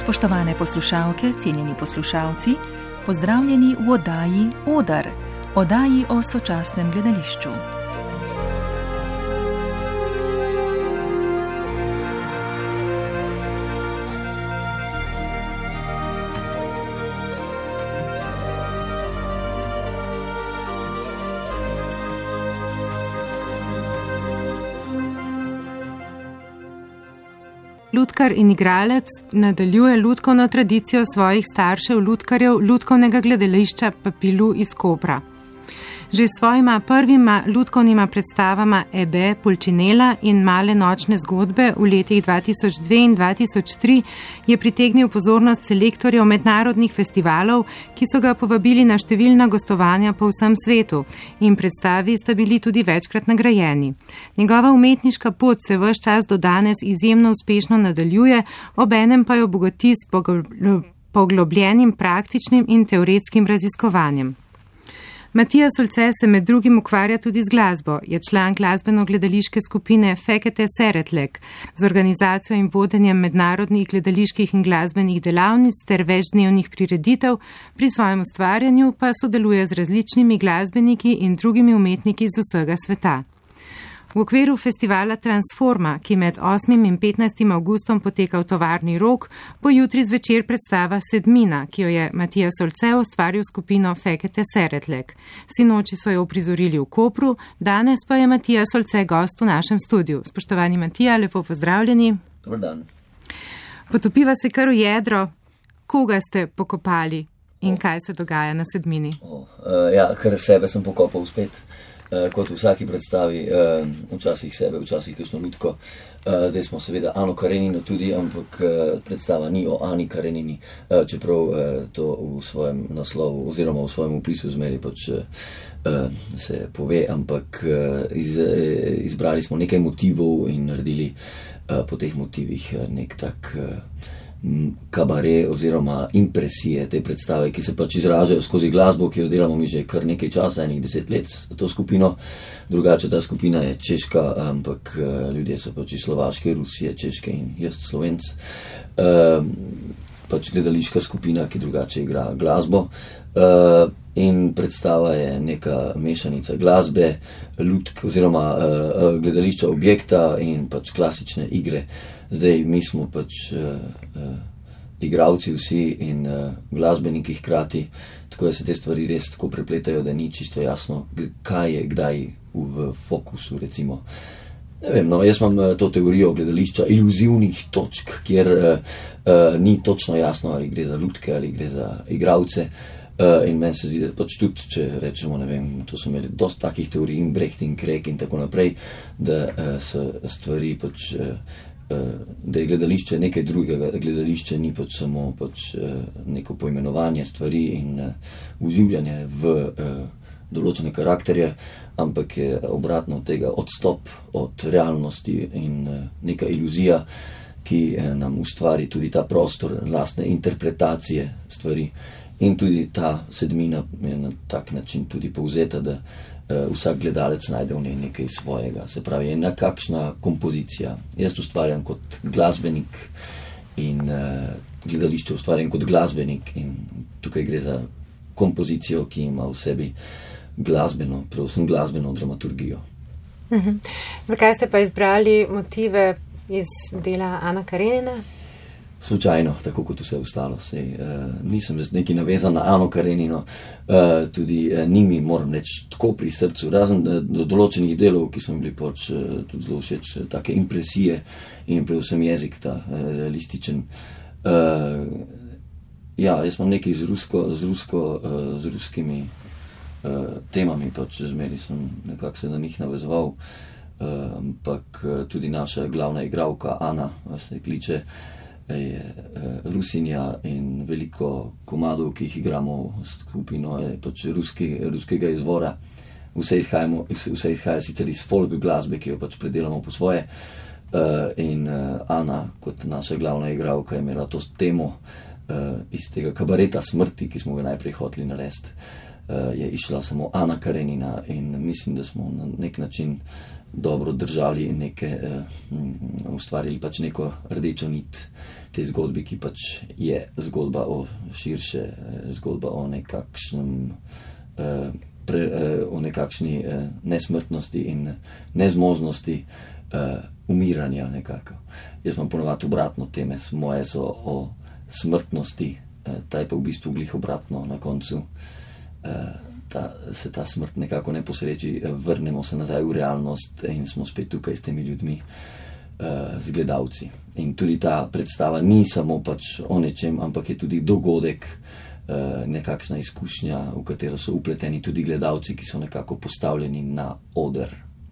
Spoštovane poslušalke, cenjeni poslušalci, pozdravljeni v oddaji Odar, oddaji o sočasnem gledališču. Lutkar in igralec nadaljuje lutkovno tradicijo svojih staršev lutkarjev lutkovnega gledališča Papilu iz Kopra. Že s svojima prvima lutkovnima predstavama Ebe, Pulcinella in Male nočne zgodbe v letih 2002 in 2003 je pritegnil pozornost selektorjev mednarodnih festivalov, ki so ga povabili na številna gostovanja po vsem svetu in predstavi sta bili tudi večkrat nagrajeni. Njegova umetniška pot se ves čas do danes izjemno uspešno nadaljuje, obenem pa jo bogati s poglobljenim praktičnim in teoretskim raziskovanjem. Matija Solce se med drugim ukvarja tudi z glasbo, je član glasbeno-gledališke skupine Fekete Szeretlek, z organizacijo in vodenjem mednarodnih gledaliških in glasbenih delavnic ter večdnevnih prireditev, pri svojem ustvarjanju pa sodeluje z različnimi glasbeniki in drugimi umetniki z vsega sveta. V okviru festivala Transforma, ki med 8. in 15. avgustom poteka v tovarni Rog, bo jutri zvečer predstava Sedmina, ki jo je Matija Solce ustvaril skupino Fekete Szeretlek. Sinoči so jo uprizorili v Kopru, danes pa je Matija Solce gost v našem studiu. Spoštovani Matija, lepo pozdravljeni. Dobar dan. Potopiva se kar v jedro. Koga ste pokopali in kaj se dogaja na Sedmini? Kar sebe sem pokopal spet. Kot v vsaki predstavi, včasih sebe, včasih kakšno lutko. Zdaj smo seveda Ano Karenino tudi, ampak predstava ni o Ani Karenini, čeprav to v svojem naslovu oziroma v svojem opisu zmeri se pove, ampak izbrali smo nekaj motivov in naredili po teh motivih nek tak kabare oziroma impresije te predstave, ki se izražajo skozi glasbo, ki jo delamo mi že kar nekaj časa, enih 10 let za to skupino. Drugače ta skupina je češka, ampak ljudje so iz Slovaške, Rusije, Češke in jaz Slovenc. Gledališka skupina, ki drugače igra glasbo. In predstava je neka mešanica glasbe, lutk oziroma gledališča objekta in klasične igre. Zdaj mi smo igravci vsi in glasbeniki hkrati, tako da se te stvari res tako prepletajo, da ni čisto jasno, kaj je kdaj v fokusu, recimo. Ne vem, jaz imam to teorijo gledališča iluzivnih točk, kjer ni točno jasno, ali gre za lutke ali gre za igravce. In meni se zdi, da tudi, če rečemo, ne vem, to so imeli dosti takih teorij, in Brecht in Krek in tako naprej, da so stvari da je gledališče nekaj drugega, gledališče ni samo neko poimenovanje stvari in uživljanje v določene karakterje, ampak je obratno od tega odstop od realnosti in neka iluzija, ki nam ustvari tudi ta prostor lastne interpretacije stvari. In tudi ta Sedmina je na tak način tudi povzeta, da vsak gledalec najde v njej nekaj svojega. Se pravi, je nekakšna kompozicija. Jaz ustvarjam kot glasbenik in gledališče ustvarjam kot glasbenik in tukaj gre za kompozicijo, ki ima v sebi glasbeno, predvsem glasbeno dramaturgijo. Zakaj ste pa izbrali motive iz dela Ana Karenina? Slučajno, tako kot vse ostalo. Nisem neki navezan na Ano Karenino, tudi njimi moram reči tako pri srcu, razen do določenih delov, ki so mi bili tudi zelo všeč, take impresije in predvsem jezik, ta realističen. Jaz imam nekaj z ruskimi temami, zmeri sem nekako se na njih navezoval, ampak tudi naša glavna igralka Ana se kliče, je Rusinja in veliko komadov, ki jih igramo s skupino, je ruskega izvora. Vse izhaja sicer iz folk glasbe, ki jo predelamo po svoje. In Ana, kot naša glavna igralka, je imela to temo iz tega kabareta smrti, ki smo ga najprej hoteli narediti. Je išla samo Ana Karenina in mislim, da smo na nek način dobro držali ustvarili neko rdečo nit, tej zgodbi, ki pač je zgodba o širše, zgodba o nekakšnem o nekakšni nesmrtnosti in nezmožnosti umiranja nekako. Jaz imam ponovadi obratno teme, moje so o smrtnosti, ta je pa v bistvu glih obratno na koncu. Se ta smrt nekako ne posreči, vrnemo se nazaj v realnost in smo spet tukaj s temi ljudmi, z gledalci. In tudi ta predstava ni samo pač o nečem, ampak je tudi dogodek, nekakšna izkušnja, v katero so upleteni tudi gledalci, ki so nekako postavljeni na oder.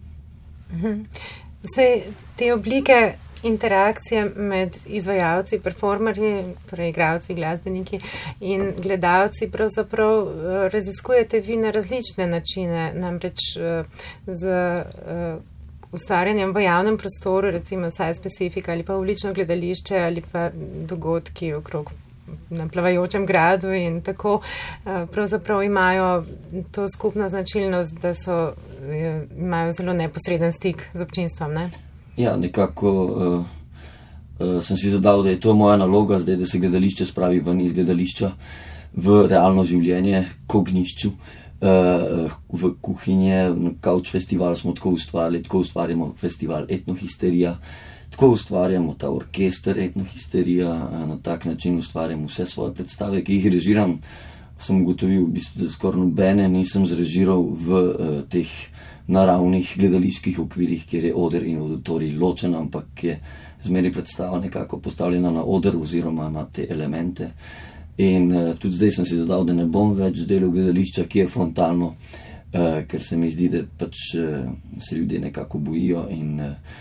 Vse te oblike interakcije med izvajalci, performerji, torej igralci, glasbeniki in gledalci pravzaprav raziskujete vi na različne načine, namreč z ustvarjanjem v javnem prostoru, recimo Side Specific ali pa ulično gledališče ali pa dogodki okrog na plavajočem gradu in tako pravzaprav imajo to skupno značilnost, da imajo zelo neposreden stik z občinstvom, ne? Ja, nekako sem si zadal, da je to moja naloga zdaj, da se gledališče spravi ven iz gledališča v realno življenje, k ognjišču, v kuhinje, Couch festival smo tako ustvarjali, tako ustvarjamo festival Etnohisterija, tako ustvarjamo ta orkester Etnohisterija, na tak način ustvarjam vse svoje predstave, ki jih režiram. Sem ugotovil, da skoraj nobene nisem zrežiral v teh naravnih gledaliških okvirih, kjer je oder in auditorij ločen, ampak je zmeraj predstava nekako postavljena na oder oziroma na te elemente. In tudi zdaj sem si zadal, da ne bom več delal gledališča, ki je frontalno, ker se mi zdi, da pač se ljudje nekako bojijo in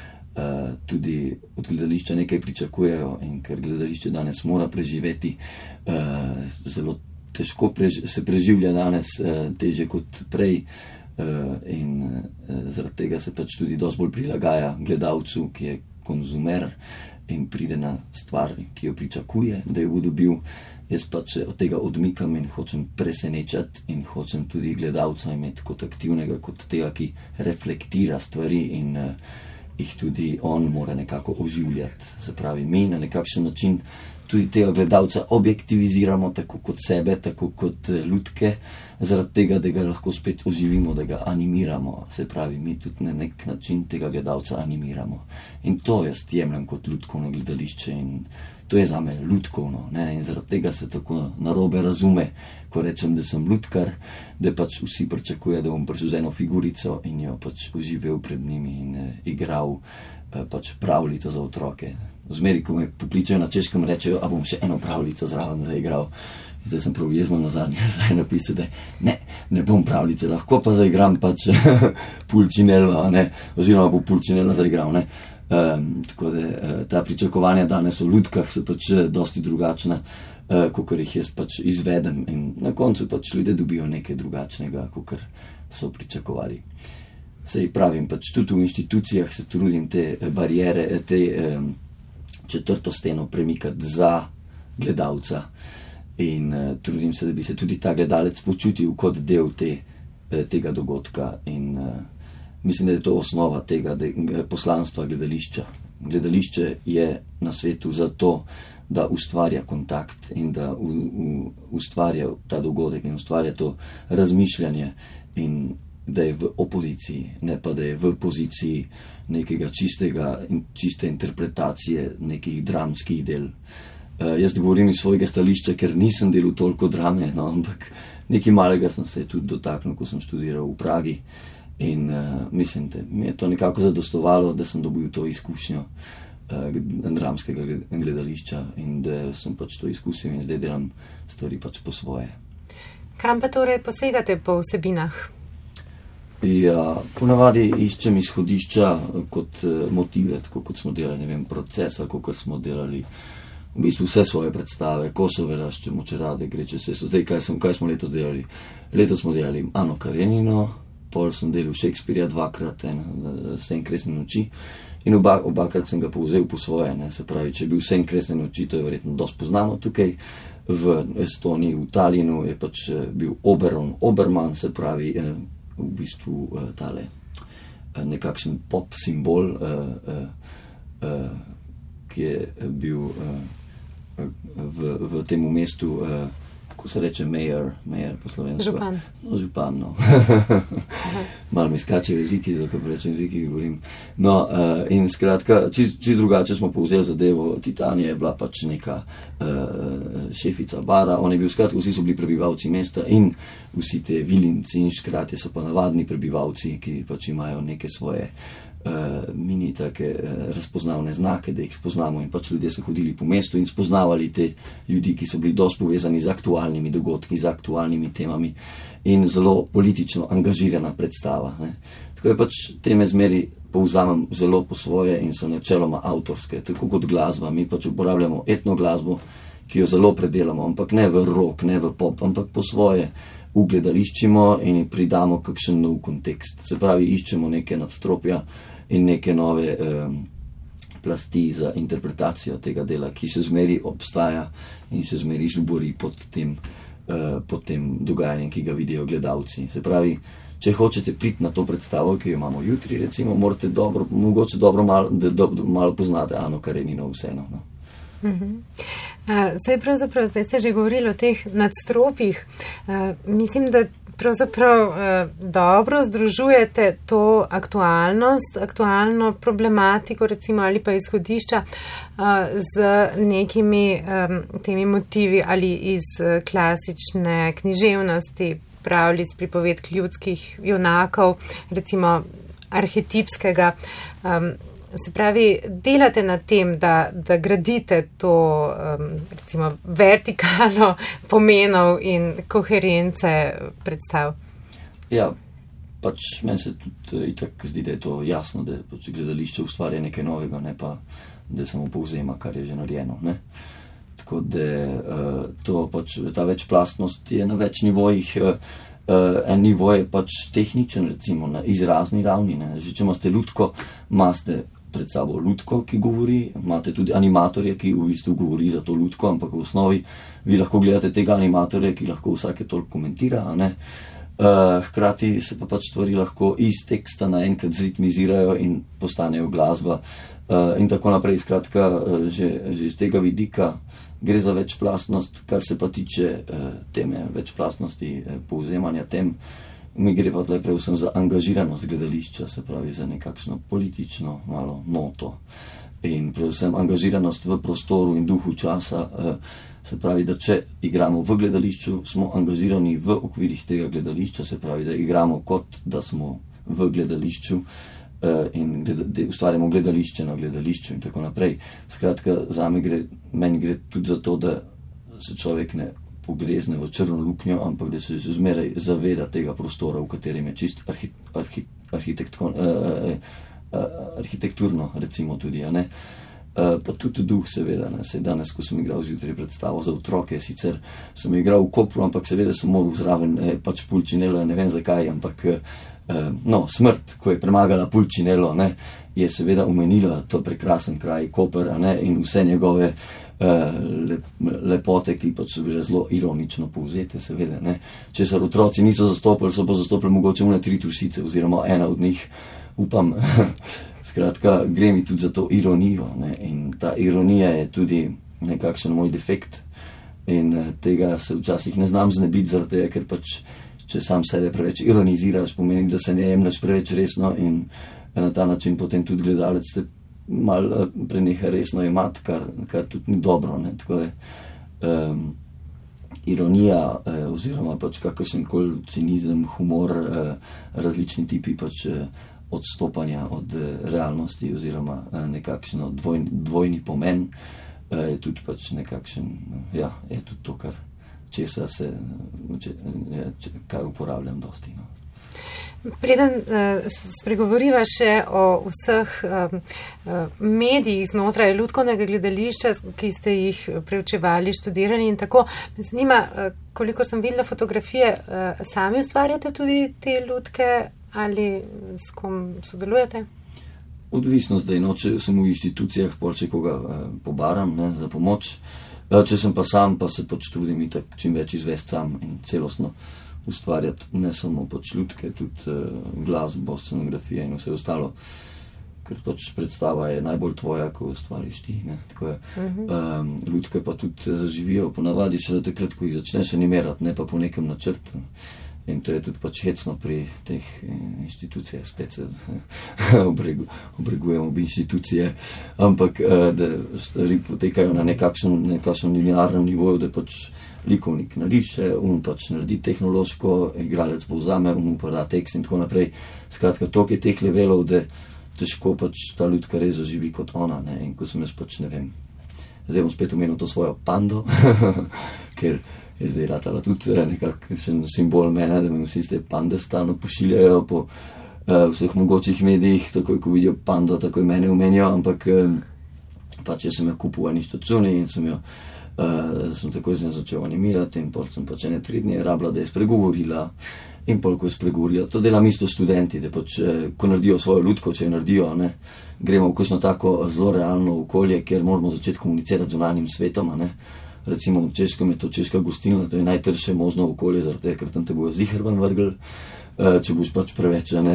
tudi od gledališča nekaj pričakujejo, in ker gledališče danes mora preživeti, zelo težko se preživlja danes, teže kot prej, in zaradi tega se pač tudi dosti bolj prilagaja gledalcu, ki je konzumer in pride na stvar, ki jo pričakuje, da jo bo dobil. Jaz pač se od tega odmikam in hočem presenečati in hočem tudi gledalca imeti kot aktivnega, kot tega, ki reflektira stvari in jih tudi on mora nekako oživljati. Se pravi, mi na nekakšen način tudi tega gledalca objektiviziramo, tako kot sebe, tako kot lutke, zaradi tega, da ga lahko spet oživimo, da ga animiramo. Se pravi, mi tudi na nek način tega gledalca animiramo. In to jaz jemljem kot lutkovno gledališče in to je zame lutkovno, ne? In zaradi tega se tako narobe razume, ko rečem, da sem lutkar, da pač vsi pričakuje, da bom prišel z eno figurico in jo pač oživel pred njimi in igral pač pravljico za otroke. Zmeri, ko me pokličejo na Češkem, rečejo, a bom še eno pravljico zraven zaigral. Zdaj sem prav jezno nazadnje napisal, da ne bom pravljice, lahko pa zaigram pač Pulcinella, ne, oziroma bo Pulcinella zaigral, ne. Tako da ta pričakovanja danes o lutkah so pač dosti drugačna, kakor jih jaz pač izvedem in na koncu pač ljudje dobijo nekaj drugačnega, kakor so pričakovali. Sej pravim, pač tudi v inštitucijah se trudim te bariere, te četrto steno premikati za gledalca in trudim se, da bi se tudi ta gledalec počutil kot del tega dogodka in mislim, da je to osnova tega poslanstva gledališča. Gledališče je na svetu zato, da ustvarja kontakt in da ustvarja ta dogodek in ustvarja to razmišljanje in da je v opoziciji, ne pa da je v poziciji nekega čiste interpretacije nekih dramskih del. Jaz govorim iz svojega stališča, ker nisem delal toliko drame, no, ampak nekaj malega sem se tudi dotaknil, ko sem študiral v Pragi in mislim, da mi je to nekako zadostovalo, da sem dobil to izkušnjo dramskega gledališča in da sem pač to izkusil in zdaj delam stvari pač po svoje. Kam pa torej posegate po vsebinah? Ja, ponavadi iščem izhodišča kot motive, tako kot smo delali, ne vem, procesa, kot smo delali v bistvu vse svoje predstave, Kosove raščemo, Čerade, Greče, vse so zdaj, kaj smo letos delali. Letos smo delali Ano Karenino, pol sem delal Shakespearea dvakrat, Sen kresne noči in obakrat sem ga povzel po svoje, ne, se pravi, če je bil Sen kresne noči, to je verjetno dosti poznano tukaj, v Estoniji, v Tallinnu je pač bil Oberman, se pravi, v bistvu tale nekakšen pop simbol, ki je bil v tem mestu, ko se reče mayor po slovensko. Župan. No, župan, no. Malo mi skačejo jeziki, zato rečem jeziki, govorim. No, in skratka, čisto drugače smo povzeli zadevo. Titania je bila pač neka šefica bara, on je bil, skratka, vsi so bili prebivalci mesta in vsi te vilinci in škrati so pa navadni prebivalci, ki pač imajo neke svoje mini take razpoznavne znake, da jih spoznamo, in pač ljudje so hodili po mestu in spoznavali te ljudi, ki so bili dosti povezani z aktualnimi dogodki, z aktualnimi temami in zelo politično angažirana predstava. Ne. Tako je pač teme zmeri povzamem zelo po svoje in so načeloma avtorske, tako kot glasba. Mi pač uporabljamo etnoglasbo, ki jo zelo predelamo, ampak ne v rock, ne v pop, ampak po svoje ugledališčimo in pridamo kakšen nov kontekst. Se pravi, iščemo neke nadstropja in neke nove plasti za interpretacijo tega dela, ki še zmeri obstaja in še zmeri žubori pod tem dogajanjem, ki ga vidijo gledalci. Se pravi, če hočete priti na to predstavo, ki jo imamo jutri, recimo, morate mogoče malo poznate Ano Karenino vseeno. No. Zdaj ste že govorili o teh nadstropjih. Mislim, da pravzaprav dobro združujete to aktualnost, aktualno problematiko recimo ali pa izhodišča z nekimi temi motivi ali iz klasične književnosti, pravljic, pripovedk ljudskih junakov, recimo arhetipskega. Se pravi, delate na tem, da gradite to recimo vertikalo pomenov in koherence predstav. Ja, pač meni se tudi itak zdi, da je to jasno, da pač gledališče ustvarja nekaj novega, ne pa, da samo povzema, kar je že narejeno. Ne? Tako da ta večplastnost je na več nivojih. En nivo je pač tehničen, recimo na izrazni ravni. Ne? Že če imate lutko, imate pred sabo lutko, ki govori, imate tudi animatorja, ki v bistvu govori za to lutko, ampak v osnovi vi lahko gledate tega animatorja, ki lahko vsake toliko komentira, a ne? Hkrati se pa pač stvari lahko iz teksta naenkrat zritmizirajo in postanejo glasba in tako naprej. Skratka, že iz tega vidika gre za večplastnost, kar se pa tiče teme večplastnosti, povzemanja tem. Mi gre pa tle predvsem za angažiranost gledališča, se pravi za nekakšno politično malo noto in predvsem angažiranost v prostoru in duhu časa. Se pravi, da če igramo v gledališču, smo angažirani v okvirih tega gledališča, se pravi, da igramo kot da smo v gledališču in ustvarjamo gledališče na gledališču in tako naprej. Skratka, meni gre tudi za to, da se človek ne pogrezne v črno luknjo, ampak da se že zmeraj zaveda tega prostora, v katerem je čist arhitekturno, recimo tudi, a ne. Pa tudi duh, seveda, ne. Sej danes, ko sem igral zjutraj predstavo za otroke, sicer sem igral v Kopru, ampak seveda sem moral zraven pač Pulcinello, ne vem zakaj, ampak smrt, ko je premagala Pulcinello, ne, je seveda omenila to prekrasen kraj Koper, a ne, in vse njegove lepote, ki pač so bile zelo ironično povzete, seveda, ne. Česar otroci niso zastopili, so pa zastopili mogoče une 3 tušice, oziroma ena od njih, upam. Skratka, gre mi tudi za to ironijo, ne, in ta ironija je tudi nekakšen moj defekt in tega se včasih ne znam znebiti, zaradi tega, ker pač, če sam sebe preveč ironiziraš, pomeni, da se ne jemlješ preveč resno in na ta način potem tudi gledalec te malo preneha resno imati, kar tudi ni dobro, ne, tako da ironija oziroma pač kakršenkoli cinizem, humor, različni tipi pač odstopanja od realnosti oziroma nekakšno dvojni pomen je tudi pač nekakšen, ja, je tudi to, kar uporabljam dosti, no. Preden spregovoriva še o vseh medijih znotraj lutkovnega gledališča, ki ste jih preučevali, študirali in tako, me zanima, kolikor sem videla fotografije, sami ustvarjate tudi te lutke ali s kom sodelujete? Odvisno zdaj, no, če sem v inštitucijah, pol če koga pobaram, ne, za pomoč. Če sem pa sam, pa se pač trudim itak čim več izvesti sam in celostno ustvarjati, ne samo pač lutke, tudi glasbo, scenografije in vse ostalo, ker pač predstava je najbolj tvoja, ko ustvariš ti, ne, tako je. Lutke pa tudi zaživijo ponavadi šele takrat, ko jih začneš animirati, ne pa po nekem načrtu. In to je tudi pač hecno pri teh inštitucijah, spet se obregujemo ob inštitucije, ampak da stvari potekajo na nekakšnem linearnem nivoju, da pač likovnik nariše, pač naredi tehnološko, igralec povzame, pa da tekst in tako naprej. Skratka, toliko je teh levelov, da težko pač ta Lutka res zaživi kot ona, ne, in ko sem jaz pač, ne vem, zdaj bom spet omenil to svojo pando, ker je zdaj ratala tudi nekakšen simbol mene, da me vsi te pande stalno pošiljajo po vseh mogočih medijih, takoj ko vidijo pando, takoj mene omenijo, ampak pač jaz sem jo kupil v eni štacuni in sem takoj z njo začel animirati in pol sem pač 3 dni rabila, da je spregovorila in pol ko je spregovorila. To delam isto študenti, da pač, ko naredijo svojo Lutko, če jo naredijo, ne, gremo v kakšno tako zelo realno okolje, kjer moramo začeti komunicirati z zunanjim svetom, ne. Recimo v Češkem je to češka gostilna, to je najtrše možno okolje, zaradi tega, ker tam te bojo ziher ven vrgli, če boš pač preveč, ne,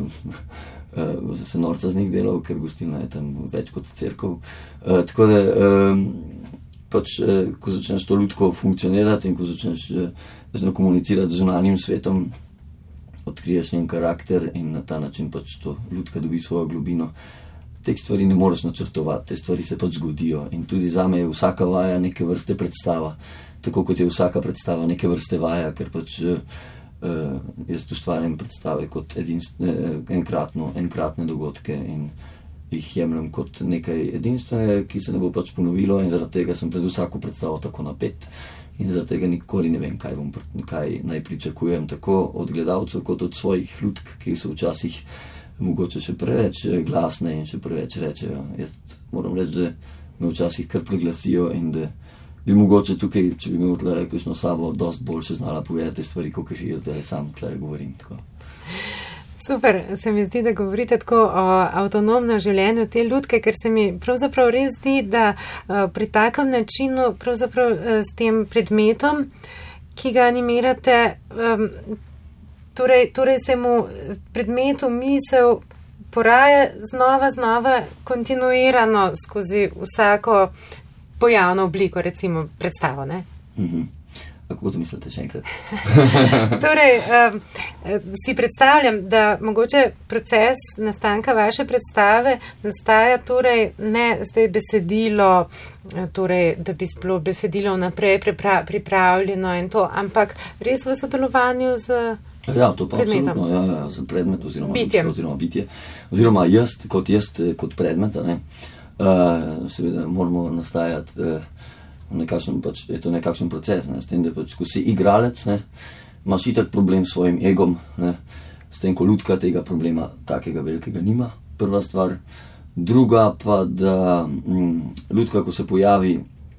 se norca z njih delal, ker gostilna je tam več kot cerkev. Tako da, pač, ko začneš to Lutko funkcionirati in ko začneš z njo komunicirati z zunanjim svetom, odkriješ njen karakter in na ta način pač to Lutka dobi svojo globino. Te stvari ne moreš načrtovati, te stvari se pač zgodijo in tudi zame je vsaka vaja neke vrste predstava, tako kot je vsaka predstava neke vrste vaja, ker pač jaz ustvarjam predstave kot enkratne dogodke in jih jemljem kot nekaj edinstvenega, ki se ne bo pač ponovilo in zaradi tega sem pred vsako predstavo tako napet in zaradi tega nikoli ne vem, kaj naj pričakujem, tako od gledalcev kot od svojih Lutk, ki so včasih mogoče še preveč glasne in še preveč rečejo. Jaz moram reči, da me včasih kar preglasijo in da bi mogoče tukaj, če bi imel tle kakšno sabo, dosti boljše znala povedati stvari, kot jaz zdaj sam tle govorim. Tako. Super, se mi zdi, da govorite tako o avtonomnem življenju te Lutke, ker se mi pravzaprav res zdi, da pri takem načinu, pravzaprav s tem predmetom, ki ga animirate, Torej se mu predmetu misel poraja znova kontinuirano skozi vsako pojavno obliko, recimo predstavo, ne? Kako to mislite še enkrat? Torej, si predstavljam, da mogoče proces nastanka vaše predstave nastaja torej ne zdaj besedilo, torej, da bi bilo besedilo vnaprej pripravljeno in to, ampak res v sodelovanju z ja, to pa predmetom. Absolutno, z predmet oziroma bitje. Oziroma jaz kot predmet, ne, seveda moramo nastajati pač, je to nekakšen proces, ne, s tem, da pač, ko si igralec, ne, imaš itak problem s svojim egom, ne, s tem, ko Lutka tega problema takega velikega nima, prva stvar. Druga pa, da Lutka, ko se pojavi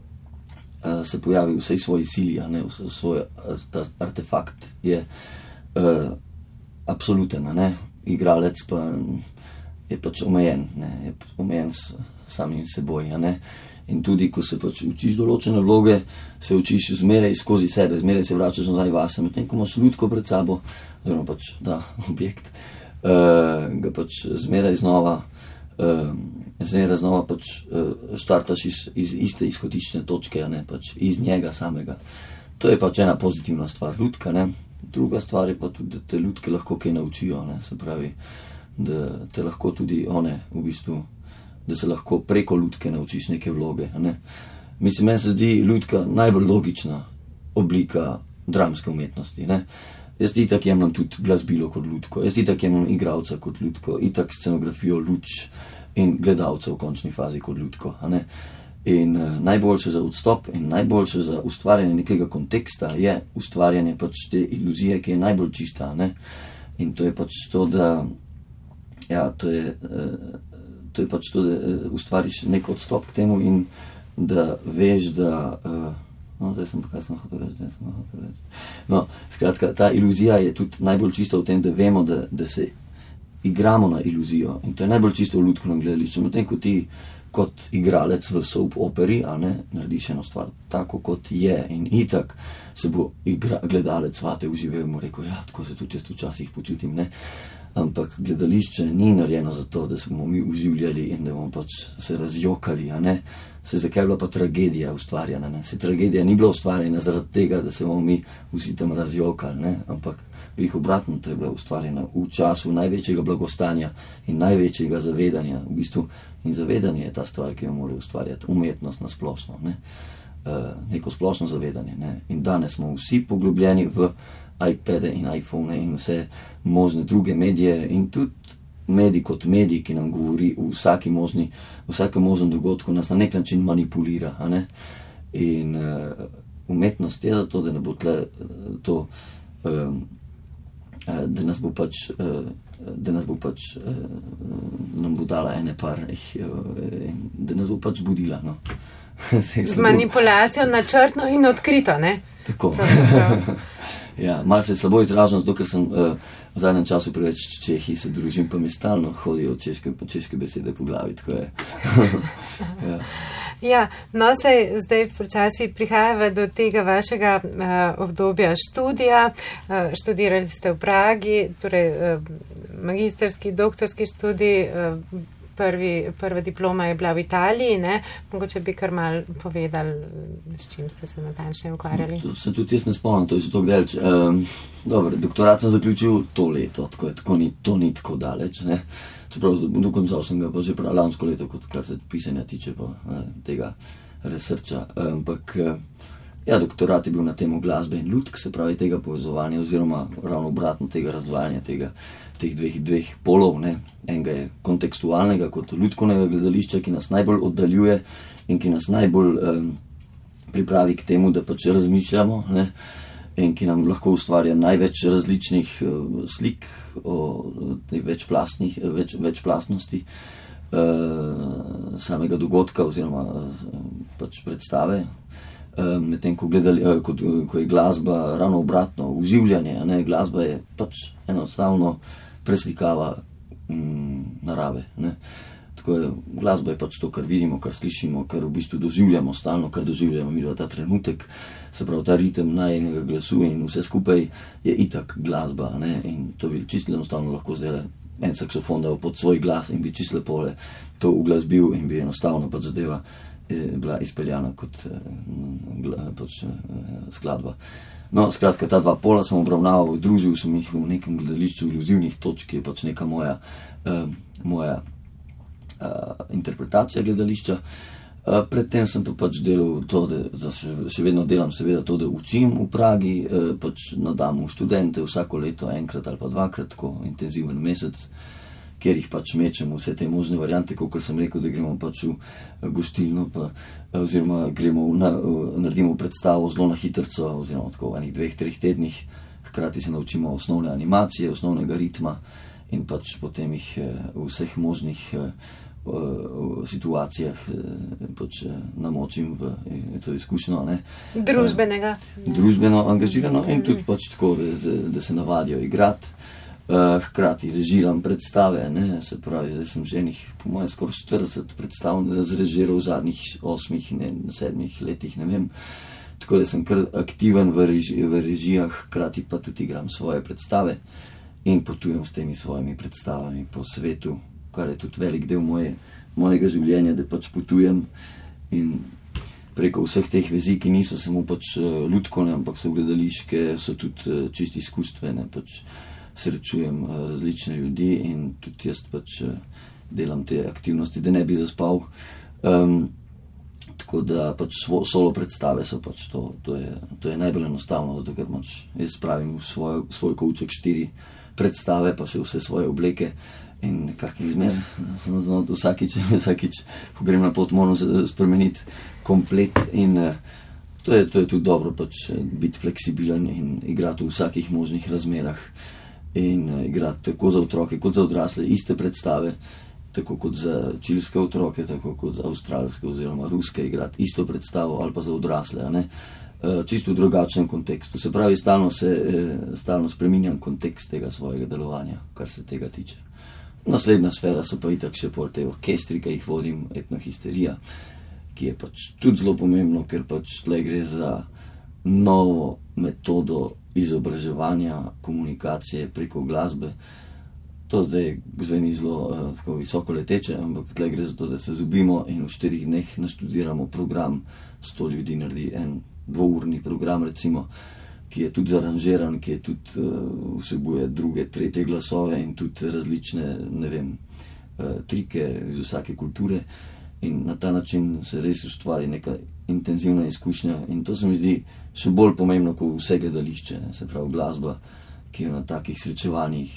v vsej svoji sili, ne, svoj ta artefakt je absoluten, ne, igralec pa je pač omejen, ne, je omejen s samim seboj, ne. In tudi, ko se pač učiš določene vloge, se učiš zmeraj skozi sebe, zmeraj se vračaš nazaj vase, medtem ko imaš Lutko pred sabo, oziroma pač ta objekt, ga pač zmeraj znova pač štartaš iz iste izhodiščne točke, ne, pač iz njega samega. To je pač ena pozitivna stvar Lutka, ne. Druga stvar je pa tudi, da te Lutke lahko kaj naučijo, ne, se pravi, da te lahko tudi one v bistvu, da se lahko preko Lutke naučiš neke vloge, ne. Mislim, meni se zdi Lutka najbolj logična oblika dramske umetnosti, ne. Jaz itak jemljem tudi glasbilo kot Lutko, jaz itak jemljem igralca kot Lutko, itak scenografijo, luč in gledalca v končni fazi kot Lutko, ne. In najboljše za odstop in najboljše za ustvarjanje nekega konteksta je ustvarjanje pač te iluzije, ki je najbolj čista, ne. In to je pač to, da ja, to je pač to, da ustvariš nek odstop k temu in da veš, da zdaj sem pa kaj sem hotel reči. No, skratka, ta iluzija je tudi najbolj čista v tem, da vemo, da se igramo na iluzijo in to je najbolj čisto v lutkovnem gledališču. Medtem ko ti kot igralec v soap operi, a ne, narediš eno stvar tako, kot je in itak se bo gledalec vate uživel in mu rekel, ja, tako se tudi jaz včasih počutim, ne. ampak gledališče ni narejeno za to, da smo mi uživljali in da bomo pač se razjokali, a ne. Zakaj je bila pa tragedija ustvarjena, ne? Tragedija ni bila ustvarjena zaradi tega, da se bomo mi vsi tam razjokali, ne? Ampak jih obratno, to je bila ustvarjena v času največjega blagostanja in največjega zavedanja, v bistvu, in zavedanje je ta stvar, ki jo mora ustvarjati, umetnost na splošno, ne? Neko splošno zavedanje, ne? In danes smo vsi poglobljeni v iPade in iPhone in vse možne druge medije in tudi medij kot medij, ki nam govori v vsakem možnem dogodku, nas na nek način manipulira, a ne? In umetnost je zato, da ne bo tle to, da nas bo pač nam bo dala ene par, da nas bo pač budila, no. Z manipulacijo načrtno in odkrito, ne? Tako. Ja, malo se slabo izražam, zato ker sem v zadnjem času preveč Čehi se družim, pa mi stalno hodijo češke besede po glavi, tako je. Ja. Ja, no zdaj počasi prihajava do tega vašega obdobja študija. Študirali ste v Pragi, torej magisterski, doktorski študij, prva diploma je bila v Italiji, ne? Mogoče bi kar malo povedali, s čim ste se natančneje ukvarjali. To se tudi jaz ne spomnim, to je že tako daleč. Dobro, doktorat sem zaključil to leto, to ni tako daleč, ne? Čeprav dokončal sem ga pa že lansko leto, kot kar se pisanja tiče pa tega researcha. Ampak ja, doktorat je bil na temo glasbe in lutk, se pravi tega povezovanja oziroma ravno obratno tega razdvajanja teh dveh polov, ne. Enega je kontekstualnega kot lutkovnega gledališča, ki nas najbolj oddaljuje in ki nas najbolj pripravi k temu, da pač razmišljamo, ne, in ki nam lahko ustvarja največ različnih slik o večplastnosti samega dogodka oziroma pač predstave. Medtem ko je glasba ravno obratno, uživljanje, ne, glasba je pač enostavno preslikava narave, ne. Tako je, glasba je pač to, kar vidimo, kar slišimo, kar v bistvu doživljamo stalno, kar doživljamo mi ta trenutek, se pravi ta ritem najinega glasu in vse skupaj je itak glasba, ne, in to bi čisto enostavno lahko zdaj en saksofon dal pod svoj glas in bi čisto lepo to uglasbil in bi enostavno pač zadeva bila izpeljana kot pač skladba. No, skratka, ta dva pola sem obravnaval, družil sem jih v nekem gledališču iluzivnih točk, ki je pač neka moja interpretacija gledališča. Predtem sem pa pač delal to, da še vedno delam seveda to, da učim v Pragi, pač nadam v študente vsako leto enkrat ali pa dvakrat, tako intenziven mesec, kjer jih pač mečem vse te možne variante, kot sem rekel, da gremo pač v gostilno, oziroma naredimo predstavo zelo na hitrco, oziroma tako v enih 2-3 tednih, hkrati se naučimo osnovne animacije, osnovnega ritma in pač potem jih v vseh možnih situacijah pač namočim v to izkušnjo, ne. Družbeno angažirano in tudi pač tako, da se navadijo igrati. Hkrati režiram predstave, ne, se pravi, zdaj sem že po mojem skoraj 40 predstav zrežiral v zadnjih 8-7 letih, ne vem, tako da sem kar aktiven v režijah, hkrati pa tudi igram svoje predstave in potujem s temi svojimi predstavami po svetu, kar je tudi velik del mojega življenja, da pač potujem in preko vseh teh vezi, ki niso samo pač lutkovne, ampak so gledališke, so tudi čisto izkustvene, pač srečujem različne ljudi in tudi jaz pač delam te aktivnosti, da ne bi zaspal. Tako da pač solo predstave so pač to je najbolj enostavno, zato ker pač jaz spravim v svoj kovček 4 predstave, pa še vse svoje obleke in nekako izmer, vsakič, ko grem na pot, moram spremeniti komplet in to je tudi dobro, pač biti fleksibilen in igrati v vsakih možnih razmerah. In igrati tako za otroke kot za odrasle iste predstave, tako kot za čilske otroke, tako kot za avstralske oziroma ruske igrati isto predstavo ali pa za odrasle, ne? Čisto v drugačnem kontekstu. Se pravi, stalno spreminjam kontekst tega svojega delovanja, kar se tega tiče. Naslednja sfera so pa itak še pol te orkestri, ki jih vodim, etnohisterija, ki je pač tudi zelo pomembno, ker pač tle gre za novo metodo izobraževanja, komunikacije preko glasbe. to zdaj zveni zelo tako visoko leteče, ampak tle gre za to, da se zubimo in v 4 dneh naštudiramo program, 100 ljudi naredi en 2-urni program recimo, ki je tudi zaranžiran, ki je tudi vsebuje druge, tretje glasove in tudi različne, ne vem, trike iz vsake kulture in na ta način se res ustvari neka intenzivna izkušnja in to se mi zdi še bolj pomembno kot vse gledališče, se pravi glasba, ki jo na takih srečevanjih,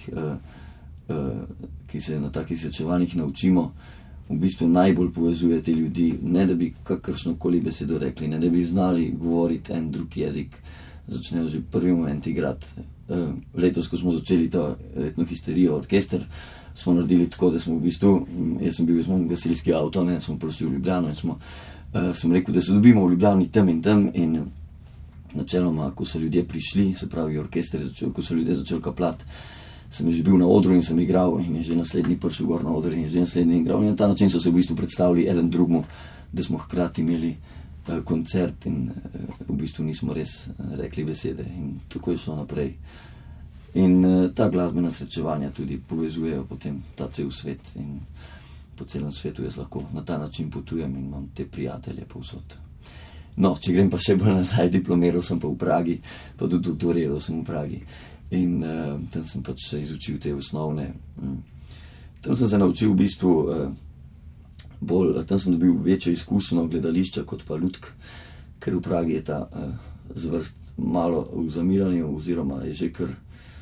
ki se na takih srečevanjih naučimo, v bistvu najbolj povezuje te ljudi, ne da bi kakršnokoli besedo rekli, ne da bi znali govoriti en drug jezik, začnejo že prvi moment igrati. Letos, ko smo začeli to etnohisterijo orkester, smo naredili tako, da smo v bistvu, jaz sem bil v gasilski avto, smo prišli v Ljubljano in sem rekel, da se dobimo v Ljubljani tam in načeloma, ko so ljudje prišli, se pravi orkester začel, ko so ljudje začeli kaplati, sem že bil na odru in sem igral in je že naslednji prišel gor na odru in je že naslednji igral in na ta način so se v bistvu predstavili eden drugmu, da smo hkrati imeli koncert in v bistvu nismo res rekli besede in tako je šlo naprej. In ta glasbena srečevanja tudi povezujejo potem ta cel svet in po celem svetu jaz lahko na ta način potujem in imam te prijatelje povsod. No, če grem pa še bolj nazaj, diplomiral sem pa v Pragi, pa tudi doktoriral sem v Pragi in tam sem pač se izučil te osnovne. Tam sem se naučil v bistvu tam sem dobil večjo izkušnjo gledališča kot pa lutk, ker v Pragi je ta zvrst malo v zamiranju oziroma je že kar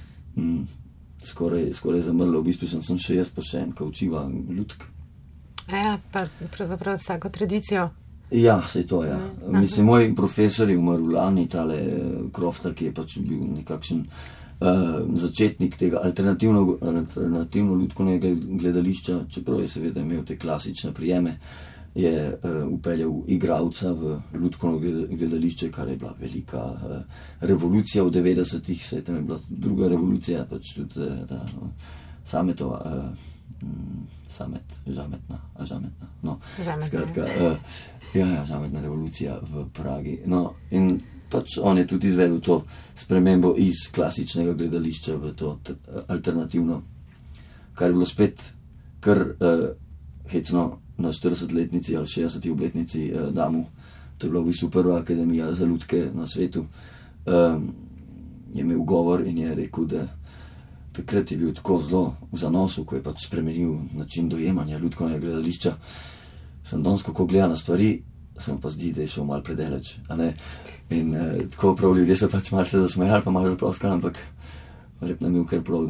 skoraj zamrlo. V bistvu sem še jaz pa še en, ko učiva lutk. Ja, pa pravzaprav vsako tradicijo. Ja, sej to, ja. Mislim, moj profesor je umrl lani, tale Krofta, ki je pač bil nekakšen začetnik tega alternativno lutkovnega gledališča, čeprav je seveda imel te klasične prijeme, je upeljal igralca v lutkovno gledališče, kar je bila velika revolucija v 90-ih, saj tam je bila druga revolucija, pač tudi žametna, no, skratka, žametna revolucija v Pragi, no, in pač on je tudi izvedel to spremembo iz klasičnega gledališča v to alternativno, kar je bilo spet kar hecno na 40-letnici ali 60. obletnici Damu. To je bila v bistvu prva akademija za lutke na svetu. Je imel govor in je rekel, da takrat je bil tako zelo v zanosu, ko je pač spremenil način dojemanja lutkovnega gledališča. Sem danes, kako gleda na stvari, se mu pa zdi, da je šel malo predaleč, a ne? In tako prav ljudje so pač malo se zasmejali, pa malo zaploskali, ampak verjetno imel kar prav,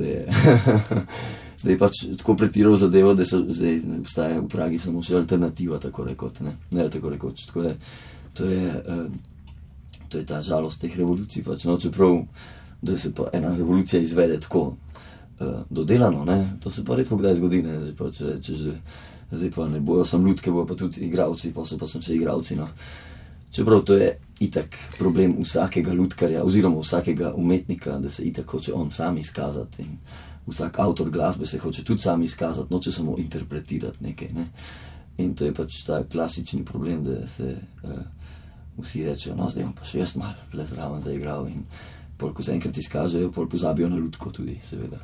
da je pač tako pretiral zadevo, da se zdaj obstaja v Pragi samo še alternativa, tako rekoč, ne tako rekoč. Tako da to je ta žalost teh revolucij, pač, no, čeprav, da se pa ena revolucija izvede tako dodelano, ne, to se pa redko kdaj zgodi, ne, zdaj pa če rečeš, zdaj pa ne bojo sam lutke, bojo pa tudi igravci, pa sem še igravci, no. Čeprav to je itak problem vsakega lutkarja oziroma vsakega umetnika, da se itak hoče on sam izkazati in vsak avtor glasbe se hoče tudi sam izkazati, noče samo interpretirati nekaj, ne. In to je pač ta klasični problem, da se vsi rečejo, no zdaj bom pa še jaz malo tle zraven zaigral in pol, ko se enkrat izkažejo, pol pozabijo na lutko tudi, seveda.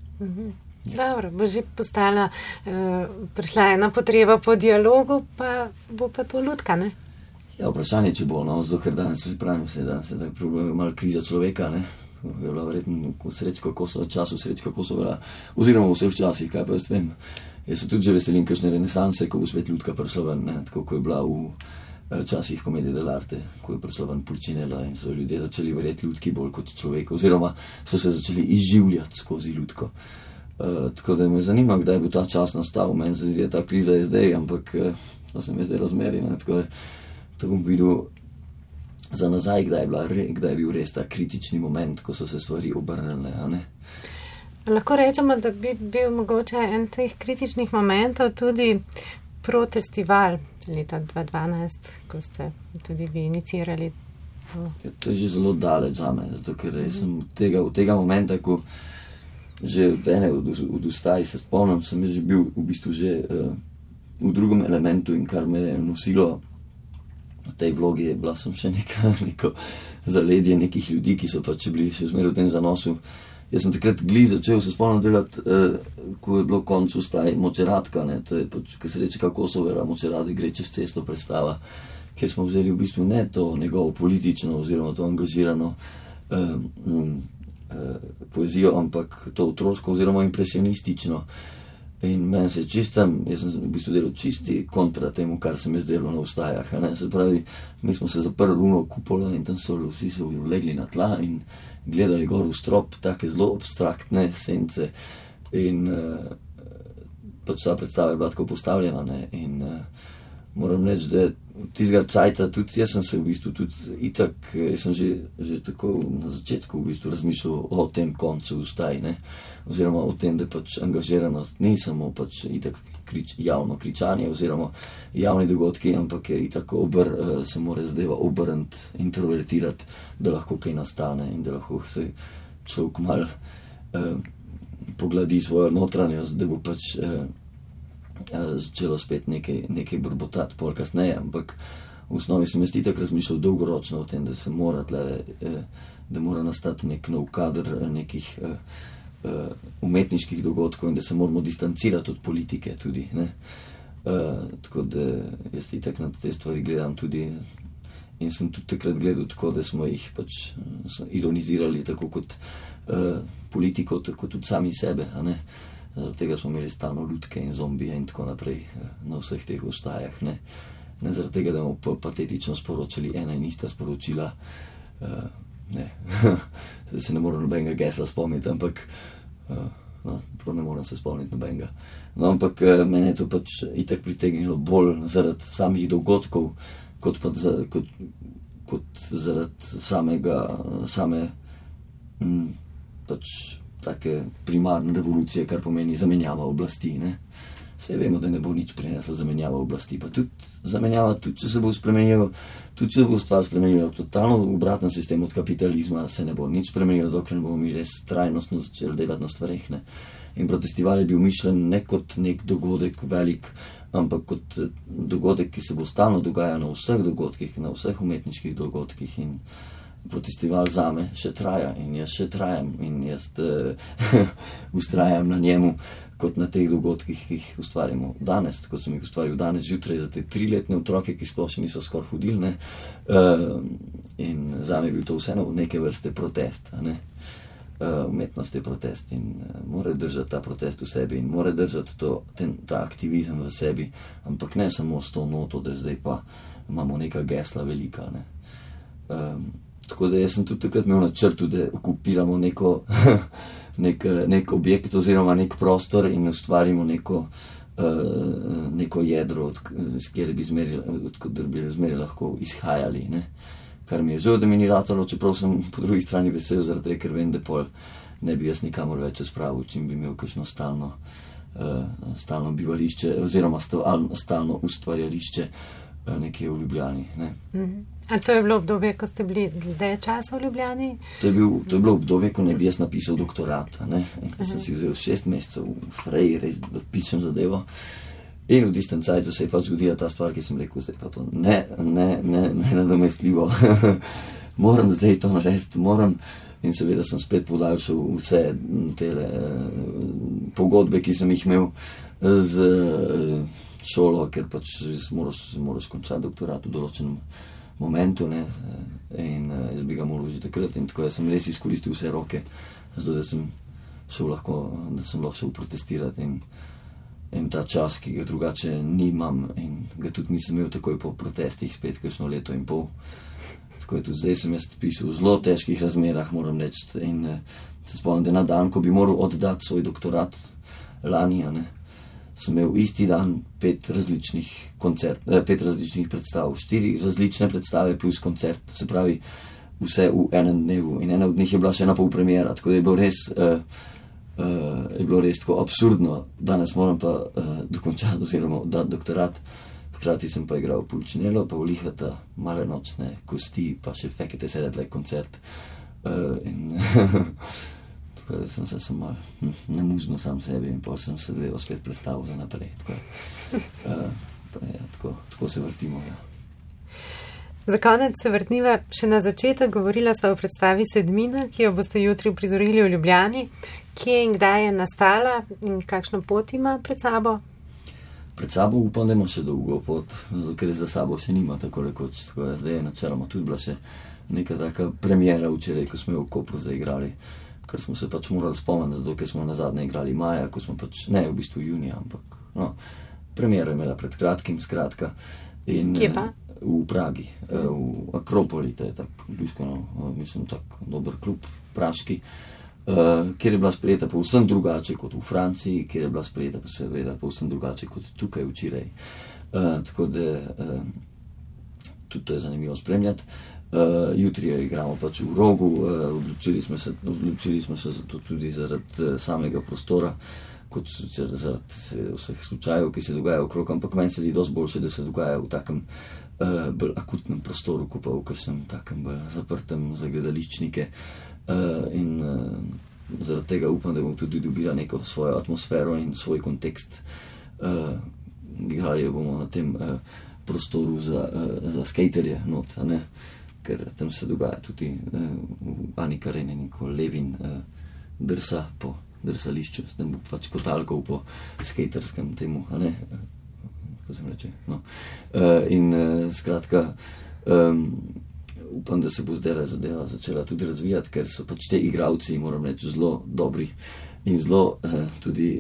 Dobro, bo že postala, prišla ena potreba po dialogu, pa bo pa to lutka, ne? Ja, vprašanje, če bo, no, zato ker danes pravim se, danes je tak problem, malo kriza človeka, ne, je bila verjetno Srečko Kosova, oziroma v vseh časih, kaj pa jaz vem. Jaz se tudi že veselim kakšne renesanse, ko bo svet lutka prišla ven, ne, tako ko je bila v časih komedije dell'arte, ko je prišla ven Pulcinella in so ljudje začeli verjeti lutki bolj kot človek, oziroma so se začeli izživljati skozi lutko. Tako da me zanima, kdaj bo ta čas nastal, meni se zdi, ta kriza je zdaj, ampak to se mi zdaj razmeri, ne, tako da to bom videl za nazaj, kdaj je bil res ta kritični moment, ko so se stvari obrnile, a ne? Lahko rečemo, da bi bil mogoče en teh kritičnih momentov tudi Protestival leta 2012, ko ste tudi vi inicirali to. Ja, to je že zelo daleč zame, zato ker sem od tega momenta, ko že od ustaj se spomnim, sem že bil v bistvu že v drugem elementu in kar me je nosilo v tej vlogi je sem še neko zaledje nekih ljudi, ki so pač bili še zmeraj v tem zanosu Jaz sem takrat začel se spomnim delati, ko je bilo konc vstaj Močeratka, ne, to je pač, ko se reče kako Kosovera, Močerade gre čez cesto predstava, kjer smo vzeli v bistvu ne to njegovo politično oziroma to angažirano poezijo, ampak to otroško oziroma impresionistično. In meni se čistam, jaz sem v bistvu delal čisti kontra temu, kar se mi zdelo na vstajah. Ne? Se pravi, mi smo se zaprli v kupolo in tam so vsi se ulegli na tla in gledali gor v strop, take zelo abstraktne sence. In pač ta predstava je bila tako postavljena. Ne? In moram reči, da tistega cajta tudi jaz sem se v bistvu tudi itak, jaz sem že tako na začetku v bistvu razmišljal o tem koncu vstaj, ne? Oziroma o tem, da pač angažiranost ni samo pač itak javno kričanje oziroma javni dogodki, ampak je itak se mora zadeva obrniti, introvertirati, da lahko kaj nastane in da lahko se človek mal pogladi svojo notranjost, da bo pač začelo spet nekaj brbotati pol kasneje, ampak v osnovi sem jaz itak razmišljal dolgoročno o tem, da se mora da mora nastati nek nov kader nekih umetniških dogodkov in da se moramo distancirati od politike tudi, ne. Tako da jaz itak na te stvari gledam tudi in sem tudi takrat gledal tako, da smo jih pač ironizirali tako kot politiko, tako tudi sami sebe, a ne. Zaradi tega smo imeli stalno lutke in zombije in tako naprej na vseh teh vstajah, ne. Ne zaradi tega, da bomo patetično sporočali ena in ista sporočila, ne, zdaj se ne moram nobenega gesla spomniti, ampak prav ne moram se spomniti nobenega. No, ampak mene je to pač itak pritegnilo bolj zaradi samih dogodkov, kot zaradi same pač take primarne revolucije, kar pomeni zamenjava oblasti, ne. Saj vemo, da ne bo nič prinesla zamenjava oblasti, pa tudi zamenjava, tudi če se bo spremenilo, tudi če bo stvar spremenila totalno obraten sistem od kapitalizma, se ne bo nič spremenilo, dokler ne bomo mi res trajnostno začeli delati na stvareh, ne. In protestival je bil mišljen ne kot nek dogodek velik, ampak kot dogodek, ki se bo stalno dogajal na vseh dogodkih, na vseh umetniških dogodkih in protestival zame še traja in jaz še trajam in jaz ustrajam na njemu kot na teh dogodkih, ki jih ustvarjamo danes, kot sem jih ustvaril danes zjutraj za te 3-letne otroke, ki sploh še niso skoraj hodili, ne. In zame je bil to vseeno neke vrste protest, ne. Umetnost je protest in mora držati ta protest v sebi in mora držati ta aktivizem v sebi, ampak ne samo s to noto, da zdaj pa imamo neka gesla velika, ne. Tako da jaz sem tudi takrat imel na črtu, da okupiramo nek objekt oziroma nek prostor in ustvarimo neko jedro, s kjer bi zmeri lahko izhajali, ne. Kar mi je žal, da mi ni ratalo, čeprav sem po drugi strani vesel, zaradi tega, ker vem, da pol ne bi jaz nikamor več spravil, čim bi imel kakšno stalno bivališče oziroma stalno ustvarjališče nekje v Ljubljani, ne. A to je bilo obdobje, ko ste bili dlje časa v Ljubljani? To je bilo obdobje, ko ne bi jaz napisal doktorat, ne. In ko sem si vzel 6 mesecev v Freji, res dopičem zadevo. In v tistem cajtu se je pač zgodila ta stvar, ki sem rekel, zdaj pa to ne nadomestljivo. Moram zdaj to narediti, moram. In seveda sem spet podaljšal vse tele pogodbe, ki sem jih imel z šolo, ker pač moraš končati doktorat v določenem momentu, ne, in jaz bi ga moral že takrat in tako, jaz sem res izkoristil vse roke, zato da sem lahko šel protestirati in ta čas, ki ga drugače nimam in ga tudi nisem imel takoj po protestih spet kakšno leto in pol. Tako je tudi zdaj sem jaz pisal v zelo težkih razmerah, moram reči, in se spomnim, da na dan, ko bi moral oddati svoj doktorat lani, ne, sem imel isti dan 5 različnih predstav, 4 različne predstave plus koncert, se pravi vse v enem dnevu in ena od njih je bila še ena polpremiera, tako da je bilo res tako absurdno. Danes moram pa dokončati oziroma dati doktorat, hkrati sem pa igral Pulcinello, pa Ulihata, Male nočne kosti, pa še Fekete sedaj koncert in tako da sem se malo namuznil sam sebi in potem sem se zdaj spet predstavil za naprej. Tako se vrtimo. Ja. Za konec se vrtniva še na začetek, govorila sva o predstavi Sedmina, ki jo boste jutri uprizorili v Ljubljani. Kje in kdaj je nastala in kakšno pot ima pred sabo? Pred sabo upam, da ima še dolgo pot, ker za sabo še nima tako rekoč. Tako zdaj je načeloma tudi bila še neka taka premiera včeraj, ko smo jo v Kopru zaigrali, ker smo se pač morali spomniti, zato ker smo nazadnje igrali maja, ko smo pač, ne v bistvu junija, ampak no, premiero je imela pred kratkim, skratka. In, kje pa? V Pragi, v Akropoli, to je tak luškano, mislim, tak dober klub praški, kjer je bila sprejeta povsem drugače kot v Franciji, kjer je bila sprejeta pa seveda povsem drugače kot tukaj včeraj. Tako da tudi to je zanimivo spremljati. Jutri igramo pač v Rogu, odločili smo se zato tudi zaradi samega prostora, kot zaradi vseh slučajev, ki se dogajajo okrog, ampak meni se zdi dosti boljše, da se dogaja v takem bolj akutnem prostoru, kot pa v kakšnem takem bolj zaprtem za gledališčnike. In zaradi tega upam, da bom tudi dobila neko svojo atmosfero in svoj kontekst. Igrali bomo na tem prostoru za skaterje not, ne? Ker tam se dogaja tudi Ani Karenina, ko Levin drsa po drsališču, s tem bo pač kotalkov po skaterskem temu, a ne, kako se reče, no. In skratka, upam, da se bo zdaj zadeva začela tudi razvijati, ker so pač te igralci, moram reči, zelo dobri in zelo tudi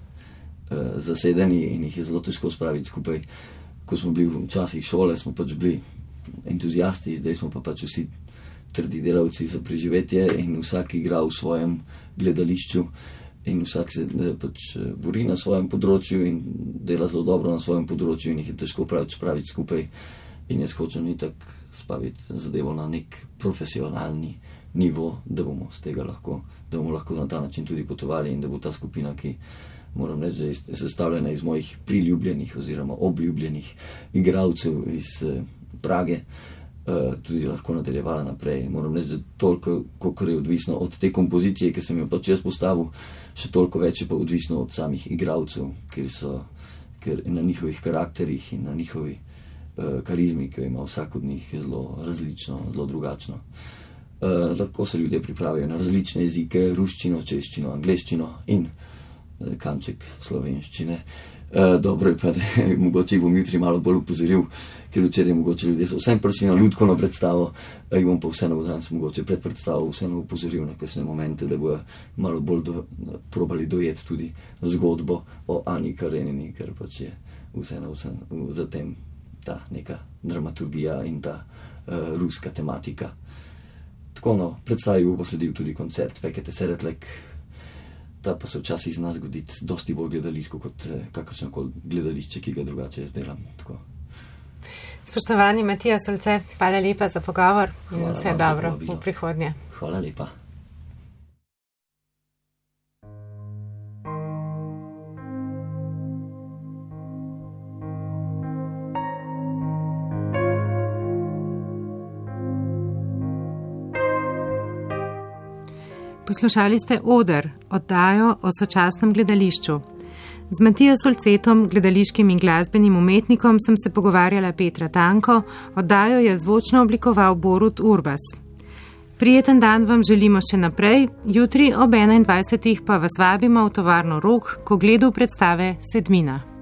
zasedeni in jih je zelo težko spraviti skupaj. Ko smo bili v časih šole, smo pač bili entuzijasti, zdaj smo pa pač vsi trdi delavci za preživetje in vsak igra v svojem gledališču in vsak se pač bori na svojem področju in dela zelo dobro na svojem področju in jih je težko spraviti skupaj in jaz hočem itak spraviti zadevo na nek profesionalni nivo, da bomo lahko na ta način tudi potovali in da bo ta skupina, ki moram reči, da je sestavljena iz mojih priljubljenih oziroma obljubljenih igralcev iz Prage, tudi lahko nadaljevala naprej. Moram reči, da toliko, koliko je odvisno od te kompozicije, ki sem jo pač jaz postavil, še toliko več je pa odvisno od samih igralcev, ker na njihovih karakterih in na njihovi karizmi, ki jo ima vsak od njih zelo različno, zelo drugačno. Lahko se ljudje pripravijo na različne jezike, ruščino, češčino, angleščino in kanček slovenščine. Dobro je pa, da mogoče bom jutri malo bolj upozoril, ker včeraj mogoče ljudje so vsem prišli na lutkovno predstavo, jih bom pa vseeno danes mogoče pred predstavo vseeno upozoril na kakšne momente, da bojo malo bolj probali dojeti tudi zgodbo o Ani Karenini, ker pač je vseeno za tem ta neka dramaturgija in ta ruska tematika. Tako no, predstavi bo sledil tudi koncert Fekete Seretlek, ta pa se včasih zna zgoditi dosti bolj gledališko kot kakršnokoli gledališče, ki ga drugače jaz delam. Tako. Spoštovani Matija Solce, hvala lepa za pogovor in vse dobro v prihodnje. Hvala lepa. Poslušali ste Oder, oddajo o sočasnem gledališču. Z Matijo Solcetom, gledališkim in glasbenim umetnikom, sem se pogovarjala Petra Tanko, oddajo je zvočno oblikoval Borut Urbas. Prijeten dan vam želimo še naprej, jutri ob 21. pa vas vabimo v tovarno Rog, ko gledu predstave Sedmina.